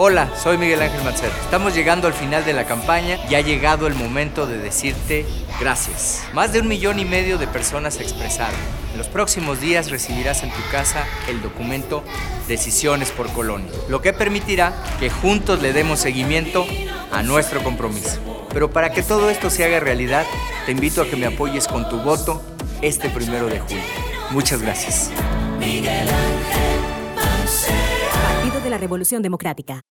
Hola, soy Miguel Ángel Mancera. Estamos llegando al final de la campaña y ha llegado el momento de decirte gracias. Más de 1,5 millones de personas se expresaron. En los próximos días recibirás en tu casa el documento Decisiones por Colonia, lo que permitirá que juntos le demos seguimiento a nuestro compromiso. Pero para que todo esto se haga realidad, te invito a que me apoyes con tu voto este 1 de julio. Muchas gracias. Partido de la Revolución Democrática.